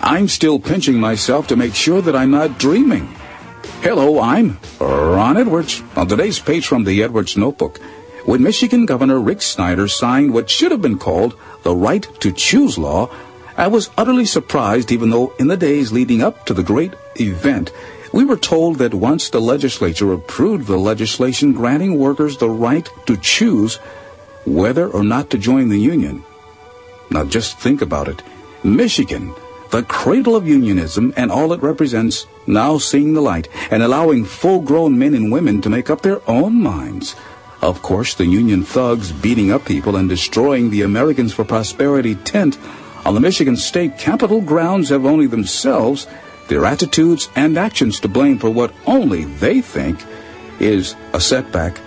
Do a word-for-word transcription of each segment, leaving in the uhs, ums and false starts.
I'm still pinching myself to make sure that I'm not dreaming. Hello, I'm Ron Edwards. On today's page from the Edwards Notebook, when Michigan Governor Rick Snyder signed what should have been called the Right to Choose law, I was utterly surprised, even though in the days leading up to the great event, we were told that once the legislature approved the legislation granting workers the right to choose whether or not to join the union. Now just think about it. Michigan, the cradle of unionism and all it represents, now seeing the light and allowing full-grown men and women to make up their own minds. Of course, the union thugs beating up people and destroying the Americans for Prosperity tent on the Michigan State Capitol grounds have only themselves, their attitudes and actions to blame for what only they think is a setback.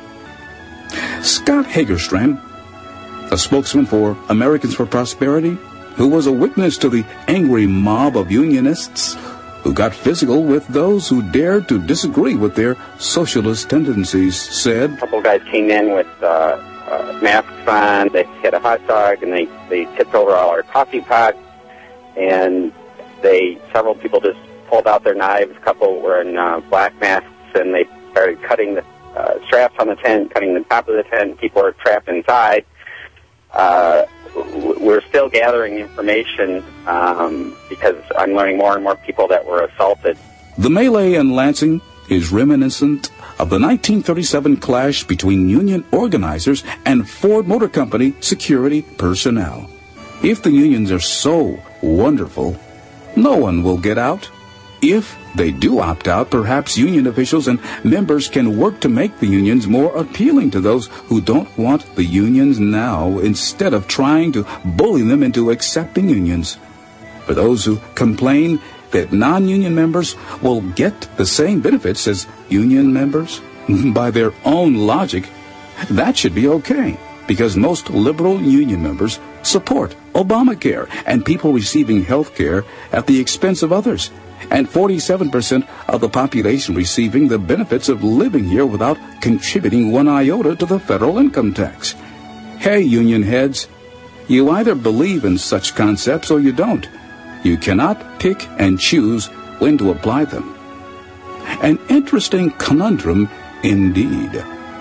Scott Hagerstrand, a spokesman for Americans for Prosperity, who was a witness to the angry mob of unionists who got physical with those who dared to disagree with their socialist tendencies, said, A couple of guys came in with uh, uh, masks on. They had a hot dog, and they, they tipped over all our coffee pots, and they several people just pulled out their knives. A couple were in uh, black masks, and they started cutting the uh, straps on the tent, cutting the top of the tent. People were trapped inside. Uh, we're still gathering information um, because I'm learning more and more people that were assaulted. The melee in Lansing is reminiscent of the nineteen thirty-seven clash between union organizers and Ford Motor Company security personnel. If the unions are so wonderful, no one will get out. If they do opt out, perhaps union officials and members can work to make the unions more appealing to those who don't want the unions now, instead of trying to bully them into accepting unions. For those who complain that non-union members will get the same benefits as union members, by their own logic, that should be okay, because most liberal union members support Obamacare and people receiving health care at the expense of others, and forty-seven percent of the population receiving the benefits of living here without contributing one iota to the federal income tax. Hey, union heads, you either believe in such concepts or you don't. You cannot pick and choose when to apply them. An interesting conundrum indeed.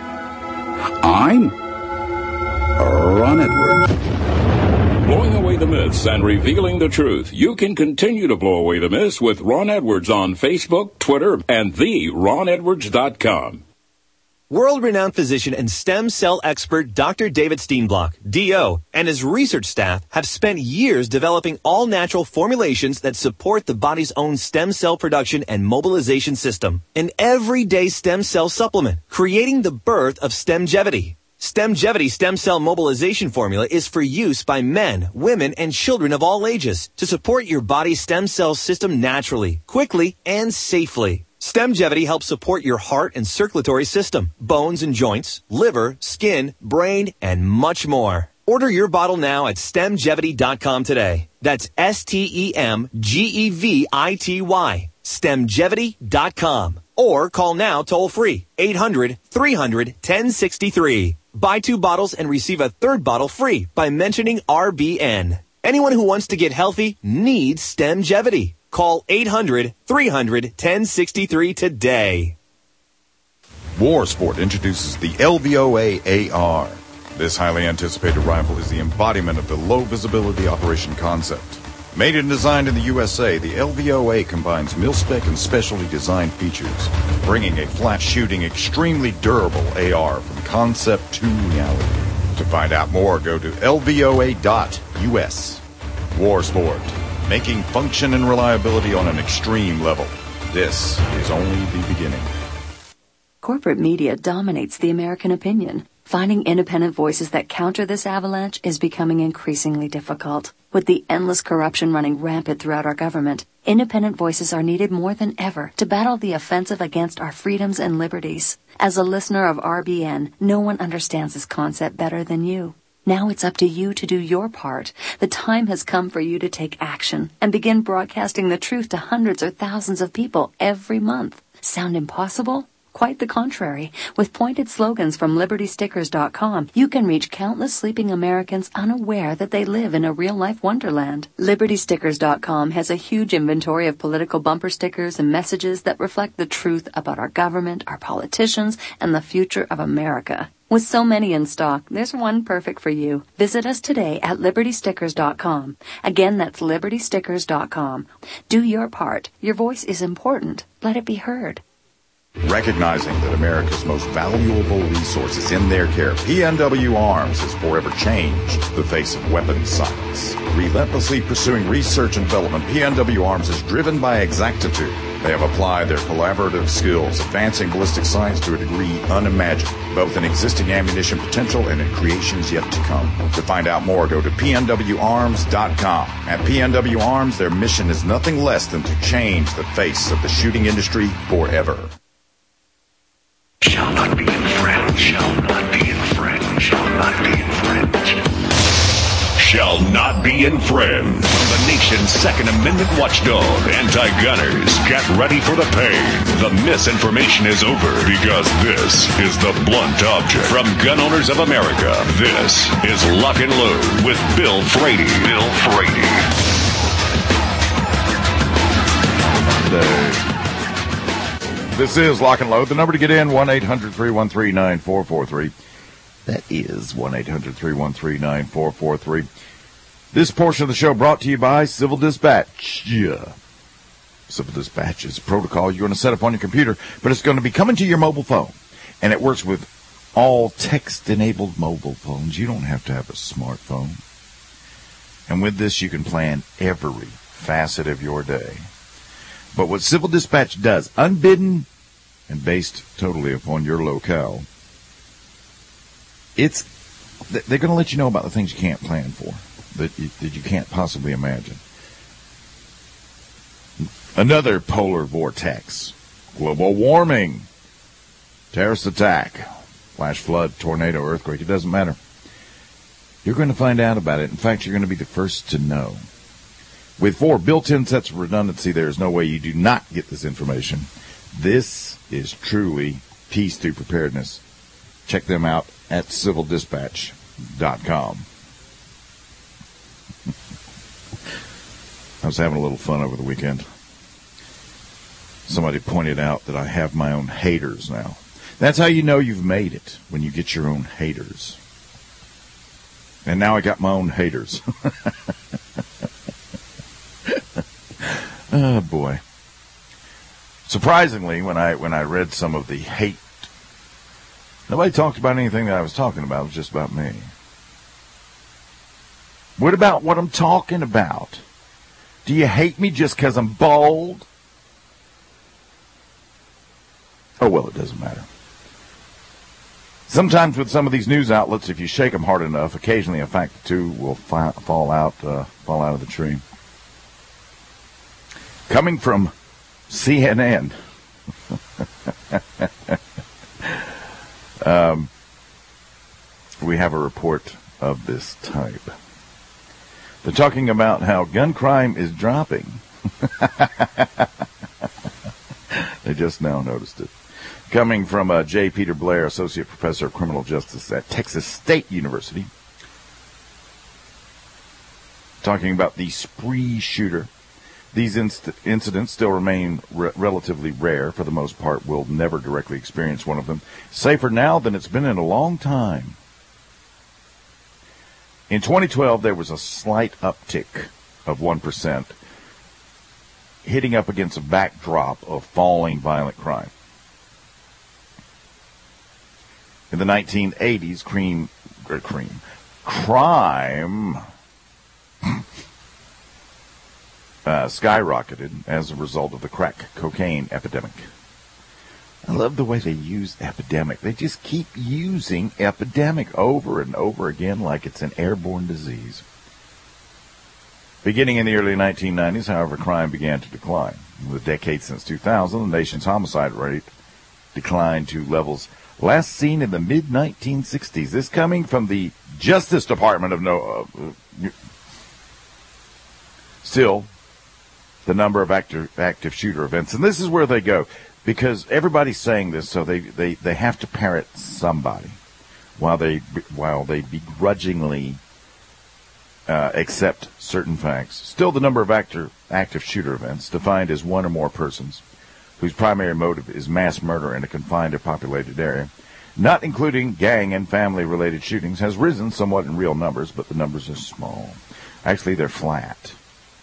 I'm Ron Edwards. Blowing away the myths and revealing the truth. You can continue to blow away the myths with Ron Edwards on Facebook, Twitter, and the ron edwards dot com. World-renowned physician and stem cell expert Doctor David Steenblock, D O, and his research staff have spent years developing all-natural formulations that support the body's own stem cell production and mobilization system. An everyday stem cell supplement, creating the birth of Stemgevity. Stemgevity stem cell mobilization formula is for use by men, women, and children of all ages to support your body's stem cell system naturally, quickly, and safely. Stemgevity helps support your heart and circulatory system, bones and joints, liver, skin, brain, and much more. Order your bottle now at stemgevity dot com today. That's S T E M G E V I T Y. stemgevity dot com. Or call now toll-free, eight hundred, three hundred, ten sixty-three. Buy two bottles and receive a third bottle free by mentioning R B N. Anyone who wants to get healthy needs Stemgevity. Call eight hundred, three hundred, ten sixty-three today. Warsport introduces the L V O A A R. This highly anticipated rifle is the embodiment of the low-visibility operation concept. Made and designed in the U S A, the L V O A combines mil-spec and specially designed features, bringing a flat-shooting, extremely durable A R from concept to reality. To find out more, go to L V O A dot U S. Warsport, making function and reliability on an extreme level. This is only the beginning. Corporate media dominates the American opinion. Finding independent voices that counter this avalanche is becoming increasingly difficult. With the endless corruption running rampant throughout our government, independent voices are needed more than ever to battle the offensive against our freedoms and liberties. As a listener of R B N, no one understands this concept better than you. Now it's up to you to do your part. The time has come for you to take action and begin broadcasting the truth to hundreds or thousands of people every month. Sound impossible? Quite the contrary. With pointed slogans from Liberty Stickers dot com, you can reach countless sleeping Americans unaware that they live in a real-life wonderland. Liberty Stickers dot com has a huge inventory of political bumper stickers and messages that reflect the truth about our government, our politicians, and the future of America. With so many in stock, there's one perfect for you. Visit us today at Liberty Stickers dot com. Again, that's Liberty Stickers dot com. Do your part. Your voice is important. Let it be heard. Recognizing that America's most valuable resource is in their care, P N W Arms has forever changed the face of weapons science. Relentlessly pursuing research and development, P N W Arms is driven by exactitude. They have applied their collaborative skills, advancing ballistic science to a degree unimagined, both in existing ammunition potential and in creations yet to come. To find out more, go to P N W arms dot com. At P N W Arms, their mission is nothing less than to change the face of the shooting industry forever. Shall not be infringed. Shall not be infringed. Shall not be infringed. Shall not be infringed. From the nation's Second Amendment watchdog, anti-gunners, get ready for the pain. The misinformation is over because this is the blunt object. From Gun Owners of America, this is Lock and Load with Bill Frady. Bill Frady. The This is Lock and Load. The number to get in, one eight hundred three one three nine four four three. That is one eight hundred three one three nine four four three. This portion of the show brought to you by Civil Dispatch. Yeah. Civil Dispatch is a protocol you're going to set up on your computer, but it's going to be coming to your mobile phone. And it works with all text-enabled mobile phones. You don't have to have a smartphone. And with this, you can plan every facet of your day. But what Civil Dispatch does, unbidden and based totally upon your locale, it's they're going to let you know about the things you can't plan for, that you, that you can't possibly imagine. Another polar vortex, global warming, terrorist attack, flash flood, tornado, earthquake, it doesn't matter. You're going to find out about it. In fact, you're going to be the first to know. With four built-in sets of redundancy, there is no way you do not get this information. This is truly peace through preparedness. Check them out at civil dispatch dot com. I was having a little fun over the weekend. Somebody pointed out that I have my own haters now. That's how you know you've made it, when you get your own haters. And now I got my own haters. Oh, boy. Surprisingly, when I when I read some of the hate, nobody talked about anything that I was talking about. It was just about me. What about what I'm talking about? Do you hate me just because I'm bald? Oh, well, it doesn't matter. Sometimes with some of these news outlets, if you shake them hard enough, occasionally a fact or two will fi- fall out, uh, fall out of the tree. Coming from C N N, um, we have a report of this type. They're talking about how gun crime is dropping. They just now noticed it. Coming from uh, J. Peter Blair, Associate Professor of Criminal Justice at Texas State University. Talking about the spree shooter. These inst- incidents still remain re- relatively rare. For the most part, we'll never directly experience one of them. Safer now than it's been in a long time. In twenty twelve, there was a slight uptick of one percent, hitting up against a backdrop of falling violent crime. In the nineteen eighties, cream, or cream, crime Uh, skyrocketed as a result of the crack cocaine epidemic. I love the way they use epidemic. They just keep using epidemic over and over again like it's an airborne disease. Beginning in the early nineteen nineties, however, crime began to decline. In the decade since two thousand, the nation's homicide rate declined to levels last seen in the mid nineteen sixties. This coming from the Justice Department of no... Uh, Still, the number of active, active shooter events, and this is where they go. because everybody's saying this, so they, they, they have to parrot somebody while they while they begrudgingly uh, accept certain facts. Still, the number of actor, active shooter events, defined as one or more persons whose primary motive is mass murder in a confined or populated area, not including gang and family-related shootings, has risen somewhat in real numbers, but the numbers are small. Actually, they're flat.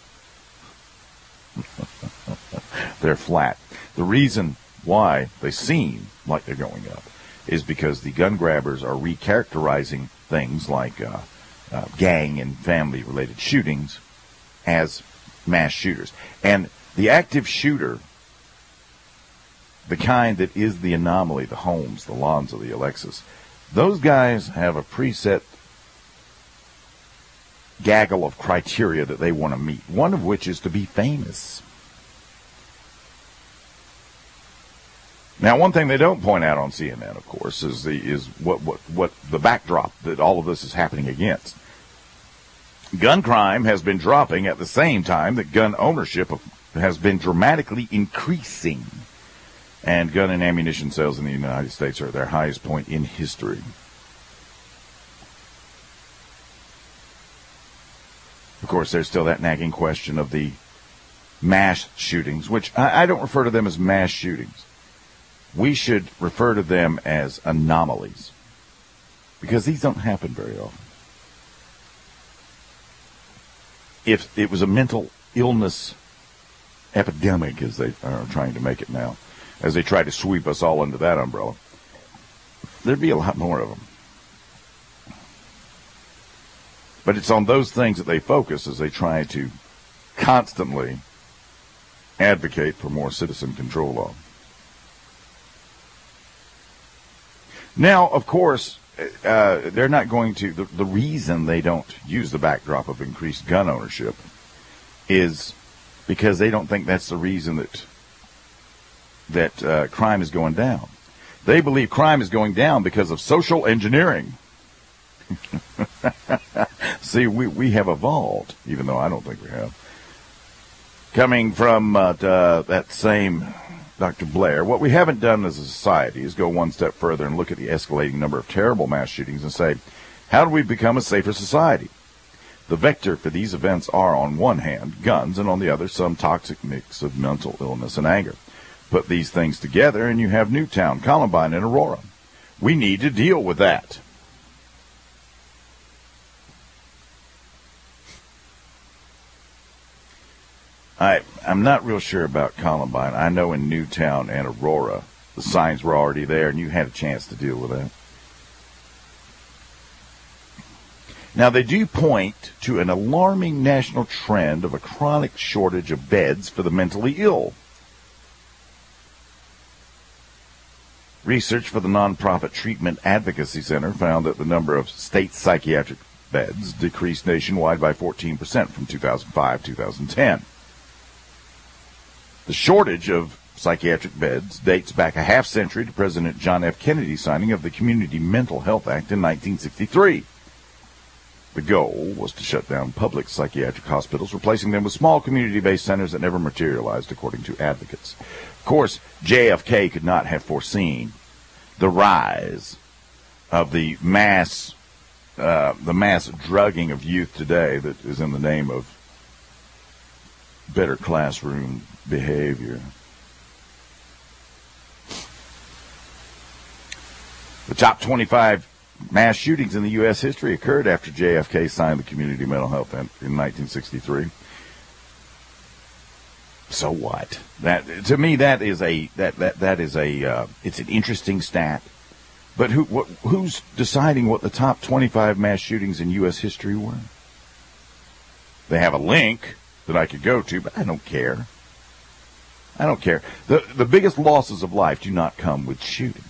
They're flat. The reason why they seem like they're going up is because the gun grabbers are recharacterizing things like uh, uh, gang and family-related shootings as mass shooters. And the active shooter, the kind that is the anomaly, the Holmes, the Lonzo, the Alexis, those guys have a preset gaggle of criteria that they want to meet, one of which is to be famous. Now, one thing they don't point out on C N N, of course, is the is what what what the backdrop that all of this is happening against. Gun crime has been dropping at the same time that gun ownership has been dramatically increasing, and gun and ammunition sales in the United States are at their highest point in history. Of course, there's still that nagging question of the mass shootings, which I, I don't refer to them as mass shootings. We should refer to them as anomalies, because these don't happen very often. If it was a mental illness epidemic, as they are trying to make it now, as they try to sweep us all under that umbrella, there'd be a lot more of them. But it's on those things that they focus as they try to constantly advocate for more citizen control law. Now, of course, uh, they're not going to, the, the reason they don't use the backdrop of increased gun ownership is because they don't think that's the reason that that uh, crime is going down. They believe crime is going down because of social engineering. See, we, we have evolved, even though I don't think we have. Coming from uh, uh, that same Doctor Blair, what we haven't done as a society is go one step further and look at the escalating number of terrible mass shootings and say, how do we become a safer society? The vector for these events are, on one hand, guns, and on the other, some toxic mix of mental illness and anger. Put these things together, and you have Newtown, Columbine, and Aurora. We need to deal with that. I, I'm not real sure about Columbine. I know in Newtown and Aurora, the signs were already there, and you had a chance to deal with that. Now, they do point to an alarming national trend of a chronic shortage of beds for the mentally ill. Research for the nonprofit Treatment Advocacy Center found that the number of state psychiatric beds decreased nationwide by fourteen percent from two thousand five to two thousand ten. The shortage of psychiatric beds dates back a half century to President John F. Kennedy's signing of the Community Mental Health Act in nineteen sixty-three. The goal was to shut down public psychiatric hospitals, replacing them with small community-based centers that never materialized, according to advocates. Of course, J F K could not have foreseen the rise of the mass, uh, the mass drugging of youth today that is in the name of better classroom behavior. The top twenty-five mass shootings in the U S history occurred after J F K signed the Community Mental Health Act in nineteen sixty-three. So what? That to me, that is a that that that is a uh, it's an interesting stat. But who what, who's deciding what the top twenty-five mass shootings in U S history were? They have a link that I could go to, but I don't care. I don't care. The the biggest losses of life do not come with shooting.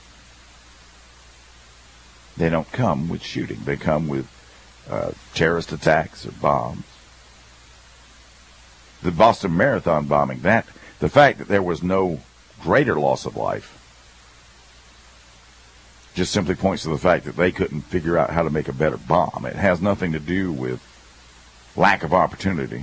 They don't come with shooting. They come with uh, terrorist attacks or bombs. The Boston Marathon bombing, that the fact that there was no greater loss of life just simply points to the fact that they couldn't figure out how to make a better bomb. It has nothing to do with lack of opportunity.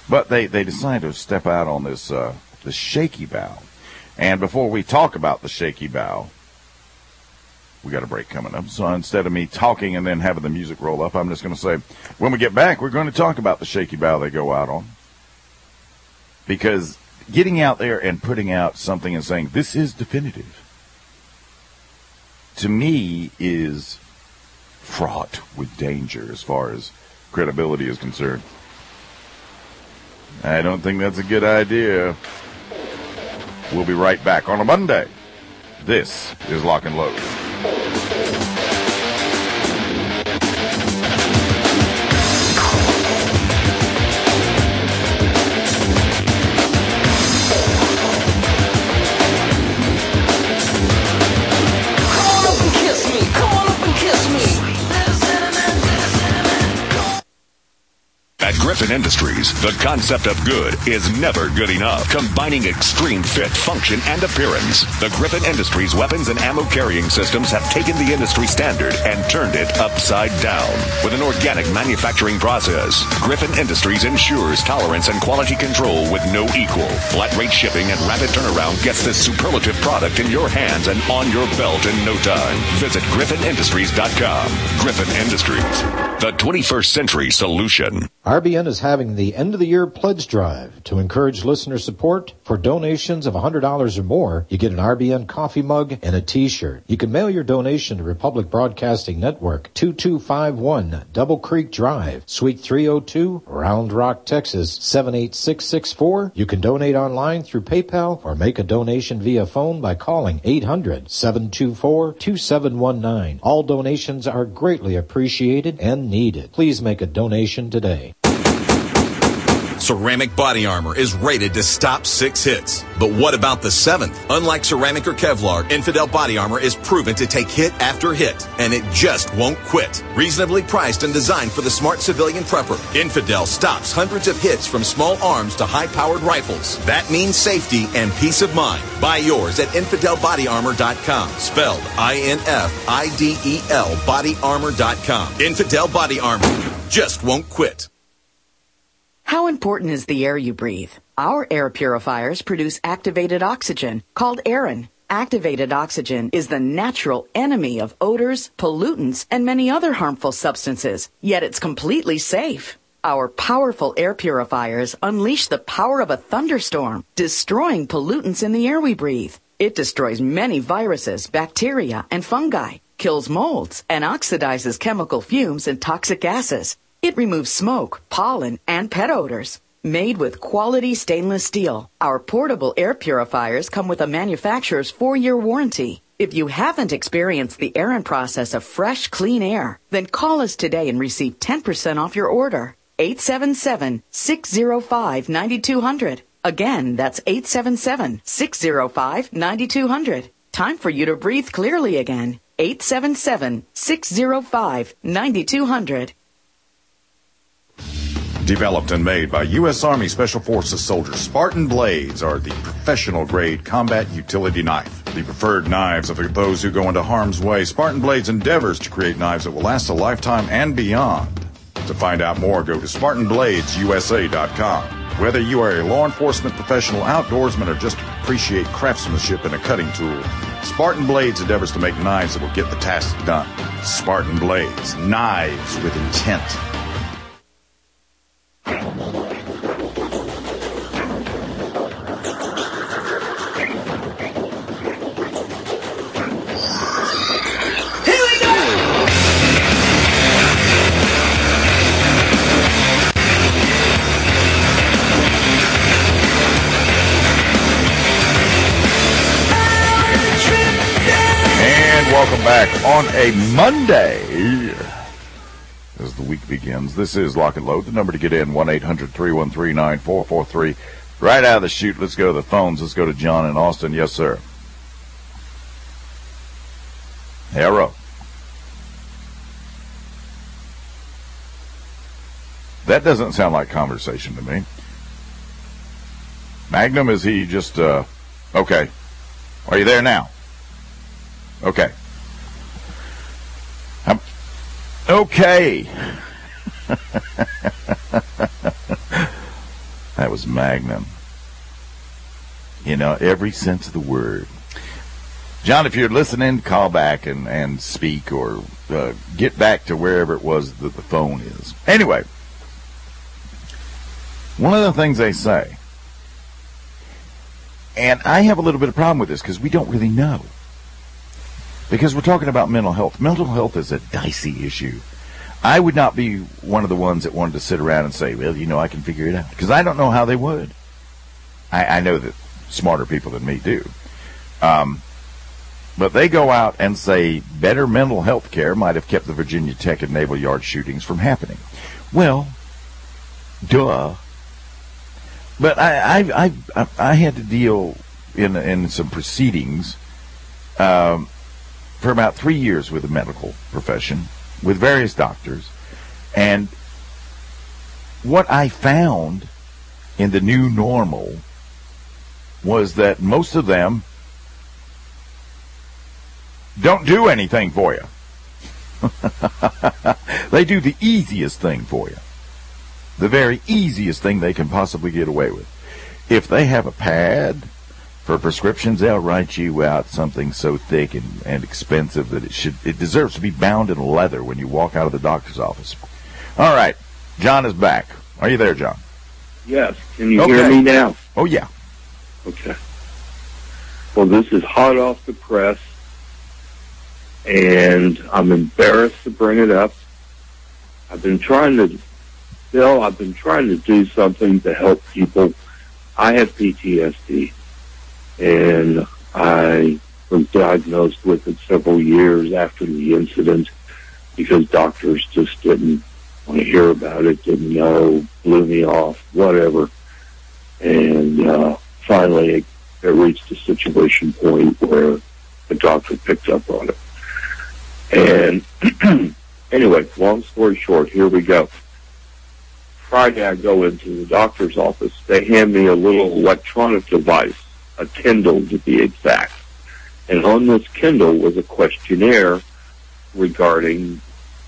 But they, they decided to step out on this uh, this shaky bow. And before we talk about the shaky bow, we got a break coming up. So instead of me talking and then having the music roll up, I'm just going to say, when we get back, we're going to talk about the shaky bow they go out on. Because getting out there and putting out something and saying, this is definitive, to me is fraught with danger as far as credibility is concerned. I don't think that's a good idea. We'll be right back on a Monday. This is Lock and Load. At Griffin Industries, the concept of good is never good enough, combining extreme fit, function, and appearance. The Griffin Industries weapons and ammo carrying systems have taken the industry standard and turned it upside down. With an organic manufacturing process, Griffin Industries ensures tolerance and quality control with no equal. Flat rate shipping and rapid turnaround gets this superlative product in your hands and on your belt in no time. Visit Griffin Industries dot com. Griffin Industries, the twenty-first century solution. R B N is having the end-of-the-year pledge drive. To encourage listener support, for donations of one hundred dollars or more, you get an R B N coffee mug and a T-shirt. You can mail your donation to Republic Broadcasting Network, two two five one Double Creek Drive, Suite three oh two, Round Rock, Texas, seven eight six six four. You can donate online through PayPal or make a donation via phone by calling eight hundred, seven two four, two seven one nine. All donations are greatly appreciated and needed. Please make a donation today. Ceramic Body Armor is rated to stop six hits. But what about the seventh? Unlike ceramic or Kevlar, Infidel Body Armor is proven to take hit after hit, and it just won't quit. Reasonably priced and designed for the smart civilian prepper, Infidel stops hundreds of hits from small arms to high-powered rifles. That means safety and peace of mind. Buy yours at infidel body armor dot com, spelled I N F I D E L body armor dot com. Infidel Body Armor just won't quit. How important is the air you breathe? Our air purifiers produce activated oxygen, called Aeron. Activated oxygen is the natural enemy of odors, pollutants, and many other harmful substances, yet it's completely safe. Our powerful air purifiers unleash the power of a thunderstorm, destroying pollutants in the air we breathe. It destroys many viruses, bacteria, and fungi, kills molds, and oxidizes chemical fumes and toxic gases. It removes smoke, pollen, and pet odors. Made with quality stainless steel, our portable air purifiers come with a manufacturer's four-year warranty. If you haven't experienced the Aeron process of fresh, clean air, then call us today and receive ten percent off your order. eight seven seven, six zero five, nine two zero zero. Again, that's eight seven seven, six zero five, nine two zero zero. Time for you to breathe clearly again. eight seven seven, six zero five, nine two zero zero. Developed and made by U S Army Special Forces soldiers, Spartan Blades are the professional-grade combat utility knife. The preferred knives of those who go into harm's way. Spartan Blades endeavors to create knives that will last a lifetime and beyond. To find out more, go to Spartan Blades U S A dot com. Whether you are a law enforcement professional, outdoorsman, or just appreciate craftsmanship in a cutting tool, Spartan Blades endeavors to make knives that will get the task done. Spartan Blades, knives with intent. Welcome back on a Monday as the week begins. This is Lock and Load. The number to get in, one eight hundred, three one three, nine four four three. Right out of the chute, let's go to the phones. Let's go to John in Austin. Yes, sir. Hello. That doesn't sound like conversation to me. Magnum, is he just, uh, okay. Are you there now? Okay. Um, okay. That was Magnum. You know, every sense of the word. John, if you're listening, call back and, and speak or uh, get back to wherever it was that the phone is. Anyway, one of the things they say, and I have a little bit of problem with this because we don't really know. Because we're talking about mental health. Mental health is a dicey issue. I would not be one of the ones that wanted to sit around and say, well, you know, I can figure it out. Because I don't know how they would. I, I know that smarter people than me do. Um, but they go out and say better mental health care might have kept the Virginia Tech and Naval Yard shootings from happening. Well, duh. But I, I, I, I had to deal in in some proceedings um, for about three years with the medical profession, with various doctors, and what I found in the new normal was that most of them don't do anything for you. They do the easiest thing for you. The very easiest thing they can possibly get away with. If they have a pad for prescriptions, they'll write you out something so thick and, and expensive that it should it deserves to be bound in leather when you walk out of the doctor's office. All right, John is back. Are you there, John? Yes. Can you okay. hear me now? Oh, yeah. Okay. Well, this is hot off the press, and I'm embarrassed to bring it up. I've been trying to, Bill, I've been trying to do something to help people. I have P T S D, and I was diagnosed with it several years after the incident because doctors just didn't want to hear about it, didn't know, blew me off, whatever. And uh, finally, it, it reached a situation point where the doctor picked up on it. And anyway, long story short, here we go. Friday, I go into the doctor's office. They hand me a little electronic device, a Kindle to be exact. And on this Kindle was a questionnaire regarding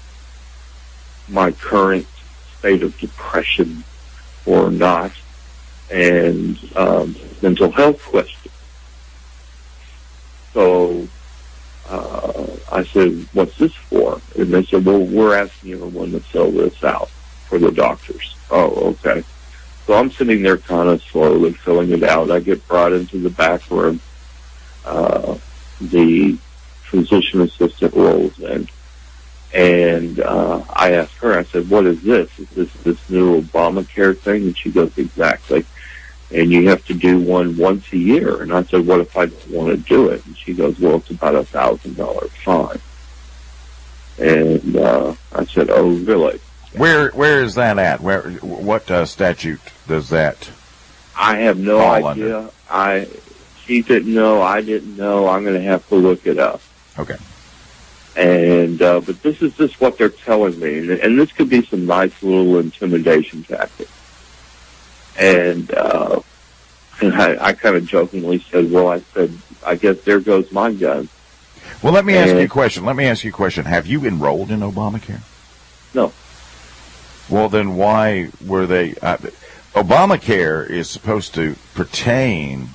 my current state of depression or not, and um, mental health questions. So uh, I said, what's this for? And they said, well, we're asking everyone to fill this out for the doctors. Oh, okay. So I'm sitting there kind of slowly filling it out. I get brought into the back room. Uh, the physician assistant rolls in. And uh, I asked her, I said, what is this? Is this this new Obamacare thing? And she goes, exactly. And you have to do one once a year. And I said, what if I don't want to do it? And she goes, well, it's about a thousand dollar fine. And uh, I said, oh, really? Where where is that at? Where what uh, statute does that? I have no idea. Under? I she didn't know. I didn't know. I'm going to have to look it up. Okay. And uh, but this is just what they're telling me, and, and this could be some nice little intimidation tactics. And uh, and I, I kind of jokingly said, "Well, I said, I guess there goes my gun." Well, let me and, ask you a question. Let me ask you a question. Have you enrolled in Obamacare? No. Well, then why were they? Uh, Obamacare is supposed to pertain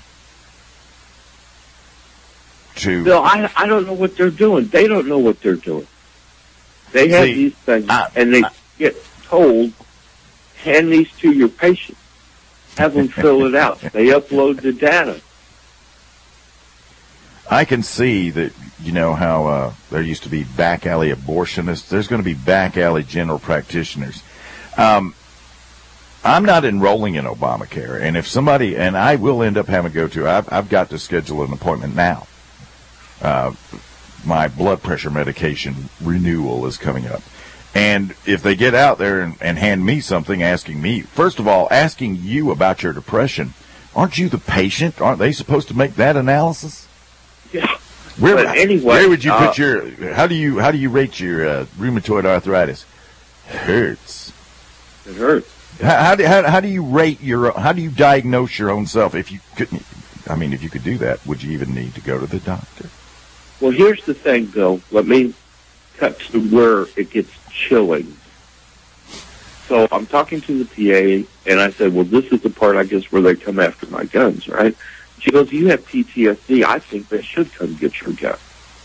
to. Bill, I I don't know what they're doing. They don't know what they're doing. They have See, these things, uh, and they uh, get told, hand these to your patient. Have them fill it out. They upload the data. I can see that, you know, how uh, there used to be back alley abortionists. There's going to be back alley general practitioners. Um, I'm not enrolling in Obamacare, and if somebody, and I will end up having to go to, I've, I've got to schedule an appointment now. Uh, my blood pressure medication renewal is coming up. And if they get out there and, and hand me something asking me, first of all, asking you about your depression, aren't you the patient? Aren't they supposed to make that analysis? Yeah. Where, but anyway, where would you uh, put your, how do you, how do you rate your uh, rheumatoid arthritis? Hurts. It hurts. How, how, do, how, how do you rate your, how do you diagnose your own self? If you couldn't, I mean, if you could do that, would you even need to go to the doctor? Well, here's the thing, Bill. Let me cut to where it gets chilling. So I'm talking to the P A, and I said, well, this is the part, I guess, where they come after my guns, right? She goes, you have P T S D. I think they should come get your gun.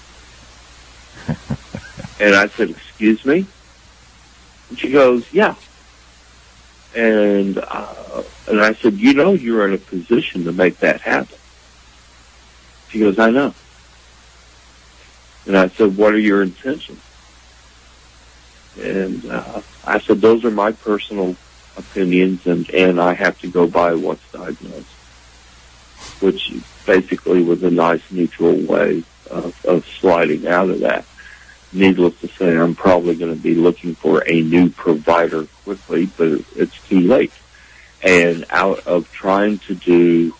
And I said, excuse me? And she goes, yeah. And uh, and I said, you know you're in a position to make that happen. She goes, I know. And I said, what are your intentions? And uh, I said, those are my personal opinions, and, and I have to go by what's diagnosed, which basically was a nice neutral way of, of sliding out of that. Needless to say, I'm probably going to be looking for a new provider quickly, but it's too late. And out of trying to do,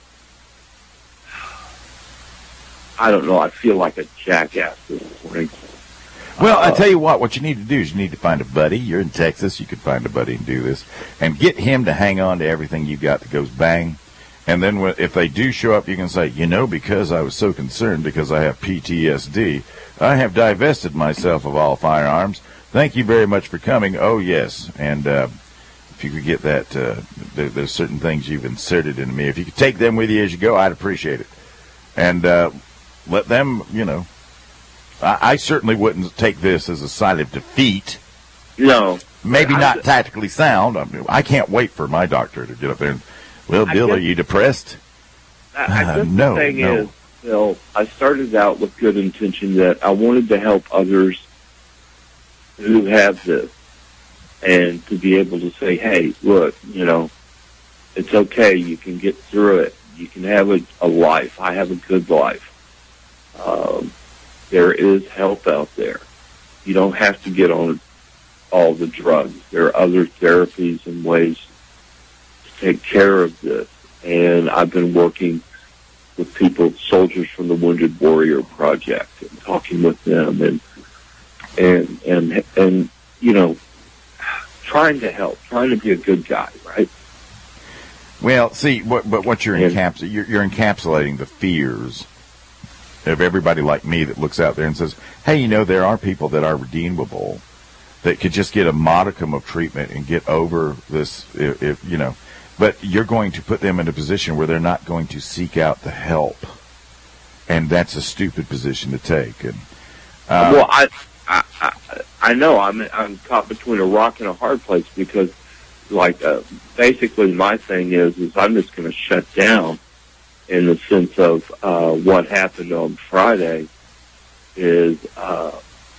I don't know, I feel like a jackass this morning. Well, I tell you what, what you need to do is you need to find a buddy. You're in Texas. You could find a buddy and do this. And get him to hang on to everything you got that goes bang. And then if they do show up, you can say, you know, because I was so concerned because I have P T S D, I have divested myself of all firearms. Thank you very much for coming. Oh, yes. And uh, if you could get that, uh, there, there's certain things you've inserted into me. If you could take them with you as you go, I'd appreciate it. And uh, let them, you know, I, I certainly wouldn't take this as a sign of defeat. No. Maybe I, not tactically sound. I mean, I can't wait for my doctor to get up there and, well, Bill, guess, are you depressed? I, I guess uh, no, the thing no. is, Bill, I started out with good intention that I wanted to help others who have this and to be able to say, hey, look, you know, it's okay. You can get through it. You can have a, a life. I have a good life. Um, there is help out there. You don't have to get on all the drugs. There are other therapies and ways to take care of this. And I've been working with people, soldiers from the Wounded Warrior Project, and talking with them and, and, and, and, you know, trying to help, trying to be a good guy, right? Well, see, what, but what you're, encaps- you're, you're encapsulating the fears of everybody like me that looks out there and says, hey, you know, there are people that are redeemable that could just get a modicum of treatment and get over this, if, if you know. But you're going to put them in a position where they're not going to seek out the help, and that's a stupid position to take. And uh, well, I, I, I, I know I'm I'm caught between a rock and a hard place because, like, uh, basically my thing is is I'm just going to shut down, in the sense of uh, what happened on Friday is, uh,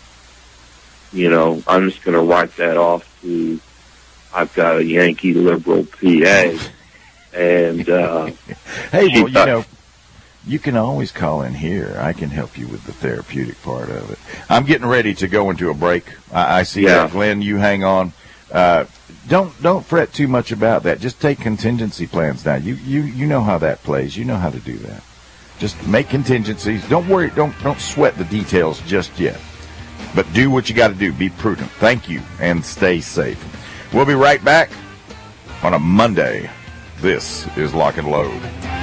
you know, I'm just going to write that off to. I've got a Yankee liberal P A, and uh, hey, well, you know, you can always call in here. I can help you with the therapeutic part of it. I'm getting ready to go into a break. I, I see yeah. that, Glenn. You hang on. Uh, don't don't fret too much about that. Just take contingency plans now. You you you know how that plays. You know how to do that. Just make contingencies. Don't worry. Don't don't sweat the details just yet. But do what you got to do. Be prudent. Thank you, and stay safe. We'll be right back on a Monday. This is Lock and Load.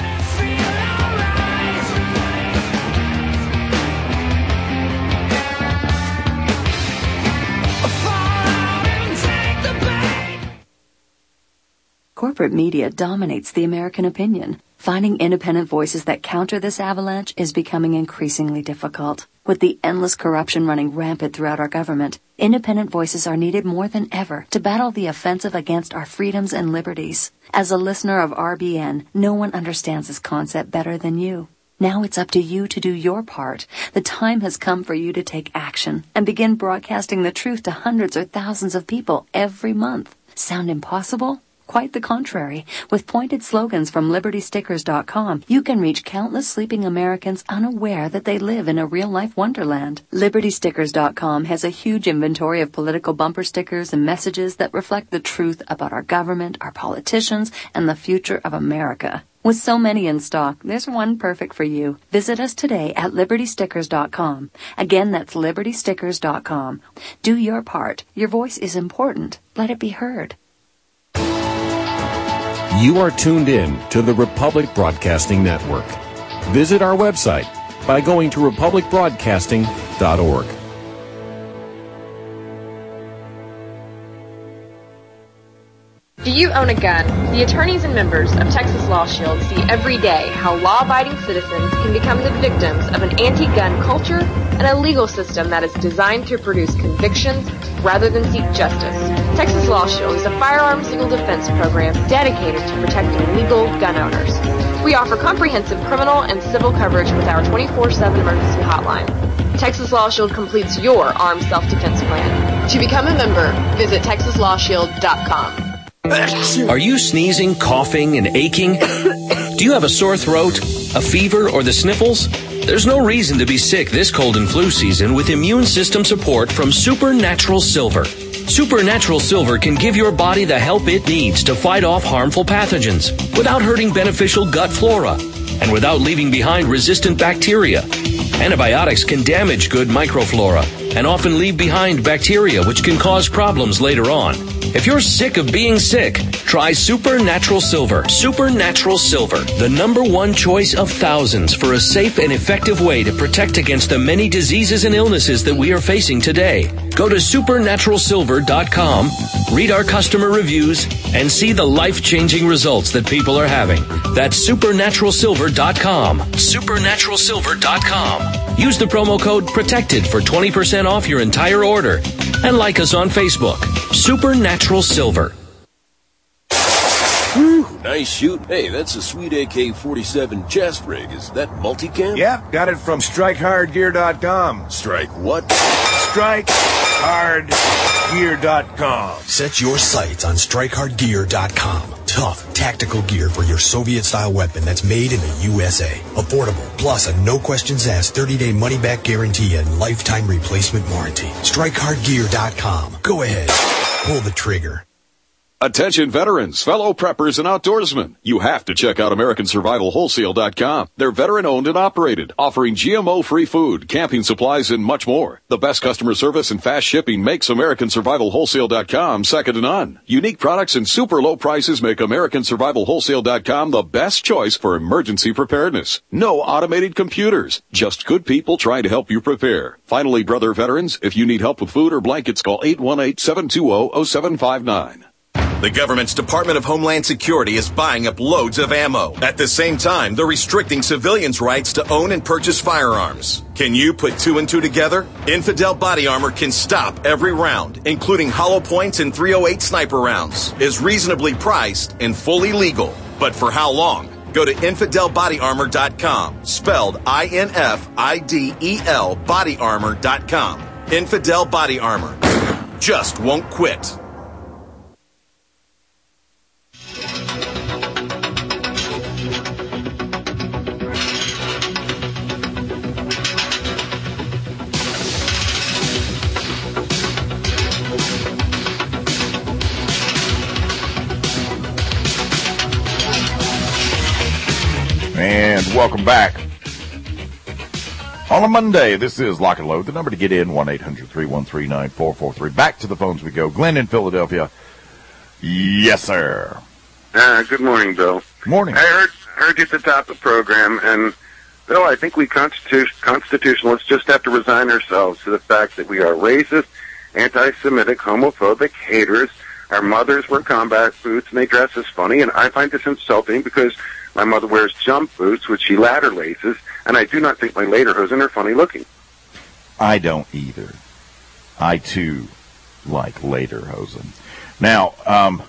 Corporate media dominates the American opinion. Finding independent voices that counter this avalanche is becoming increasingly difficult. With the endless corruption running rampant throughout our government, independent voices are needed more than ever to battle the offensive against our freedoms and liberties. As a listener of R B N, no one understands this concept better than you. Now it's up to you to do your part. The time has come for you to take action and begin broadcasting the truth to hundreds or thousands of people every month. Sound impossible? Quite the contrary. With pointed slogans from Liberty Stickers dot com, you can reach countless sleeping Americans unaware that they live in a real-life wonderland. Liberty Stickers dot com has a huge inventory of political bumper stickers and messages that reflect the truth about our government, our politicians, and the future of America. With so many in stock, there's one perfect for you. Visit us today at Liberty Stickers dot com. Again, that's Liberty Stickers dot com. Do your part. Your voice is important. Let it be heard. You are tuned in to the Republic Broadcasting Network. Visit our website by going to republic broadcasting dot org. Do you own a gun? The attorneys and members of Texas Law Shield see every day how law-abiding citizens can become the victims of an anti-gun culture and a legal system that is designed to produce convictions rather than seek justice. Texas Law Shield is a firearms legal defense program dedicated to protecting legal gun owners. We offer comprehensive criminal and civil coverage with our twenty-four seven emergency hotline. Texas Law Shield completes your armed self-defense plan. To become a member, visit texas law shield dot com. Are you sneezing, coughing, and aching? Do you have a sore throat, a fever, or the sniffles? There's no reason to be sick this cold and flu season with immune system support from Supernatural Silver. Supernatural Silver can give your body the help it needs to fight off harmful pathogens without hurting beneficial gut flora and without leaving behind resistant bacteria. Antibiotics can damage good microflora and often leave behind bacteria which can cause problems later on. If you're sick of being sick, try Supernatural Silver. Supernatural Silver, the number one choice of thousands for a safe and effective way to protect against the many diseases and illnesses that we are facing today. Go to supernatural silver dot com, read our customer reviews, and see the life-changing results that people are having. That's supernatural silver dot com. supernatural silver dot com. Use the promo code PROTECTED for twenty percent off your entire order. And like us on Facebook. Supernatural Silver. Whew, nice shoot. Hey, that's a sweet A K forty-seven chest rig. Is that multicam? Yeah, got it from strike hard gear dot com. Strike what? strike hard gear dot com. Set your sights on strike hard gear dot com. Tough, tactical gear for your Soviet-style weapon that's made in the U S A. Affordable, plus a no-questions-asked thirty-day money-back guarantee and lifetime replacement warranty. strike hard gear dot com. Go ahead. Pull the trigger. Attention veterans, fellow preppers, and outdoorsmen. You have to check out American Survival Wholesale dot com. They're veteran-owned and operated, offering G M O-free food, camping supplies, and much more. The best customer service and fast shipping makes American Survival Wholesale dot com second to none. Unique products and super low prices make American Survival Wholesale dot com the best choice for emergency preparedness. No automated computers, just good people trying to help you prepare. Finally, brother veterans, if you need help with food or blankets, call eight one eight, seven two zero, zero seven five nine. The government's Department of Homeland Security is buying up loads of ammo. At the same time, they're restricting civilians' rights to own and purchase firearms. Can you put two and two together? Infidel Body Armor can stop every round, including hollow points and three oh eight sniper rounds, is reasonably priced and fully legal. But for how long? Go to infidel body armor dot com, spelled I N F I D E L body armor dot com. Infidel Body Armor. Just won't quit. And welcome back. On a Monday, this is Lock and Load. The number to get in, one eight hundred, three one three, nine four four three. Back to the phones we go. Glenn in Philadelphia. Yes, sir. Uh, good morning, Bill. Morning. I heard, heard you at the top of the program, and, Bill, I think we constitu- constitutionalists just have to resign ourselves to the fact that we are racist, anti-Semitic, homophobic, haters. Our mothers wear combat boots, and they dress as funny, and I find this insulting because my mother wears jump boots, which she ladder laces, and I do not think my lederhosen are funny looking. I don't either. I, too, like lederhosen. Now, um,